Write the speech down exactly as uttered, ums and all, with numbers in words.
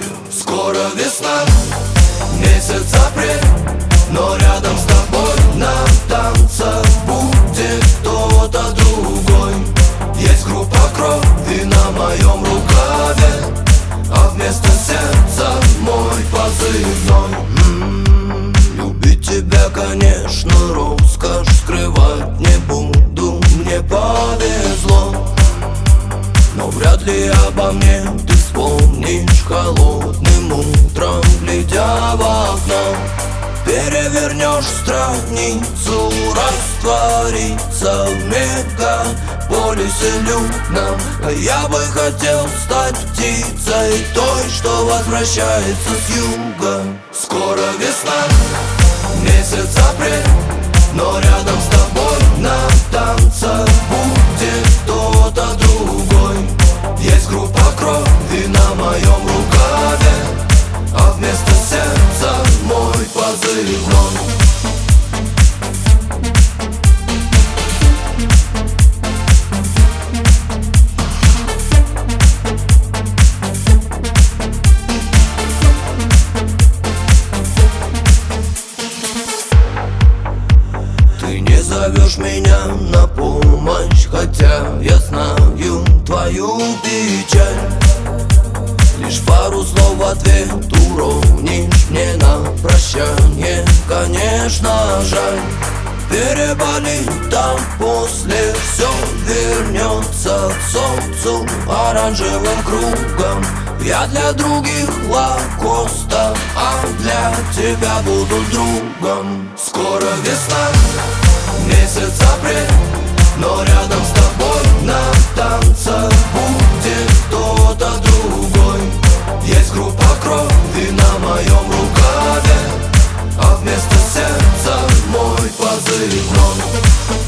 Скоро весна, месяц апрель, но рядом с тобой на танцах будет кто-то другой. Есть группа крови на моем рукаве, а вместо сердца мой позывной. М-м-м, любить тебя, конечно, роскошь, скрывать не буду, мне повезло. Но вряд ли обо мне ты вспомнишь холодным утром, глядя в окно. Перевернешь страницу, раствориться в мегаполисе людном. А я бы хотел стать птицей той, что возвращается с юга. Скоро весна, месяц апрель, но рядом с тобой на танцах будет кто-то другой. Есть группа крови на моем рукаве, а вместо сердца мой позывной. Ты не зовешь меня на помощь, хотя я знаю твою печаль. Лишь пару слов в ответ уронишь мне на прощание. Конечно, жаль, переболит, там после все вернется к солнцу оранжевым кругом. Я для других лакоста, а для тебя буду другом. Скоро весна, месяц апрель, но рядом с тобой на танцах будет кто-то другой. Есть группа крови на моем рукаве, а вместо сердца мой позывной.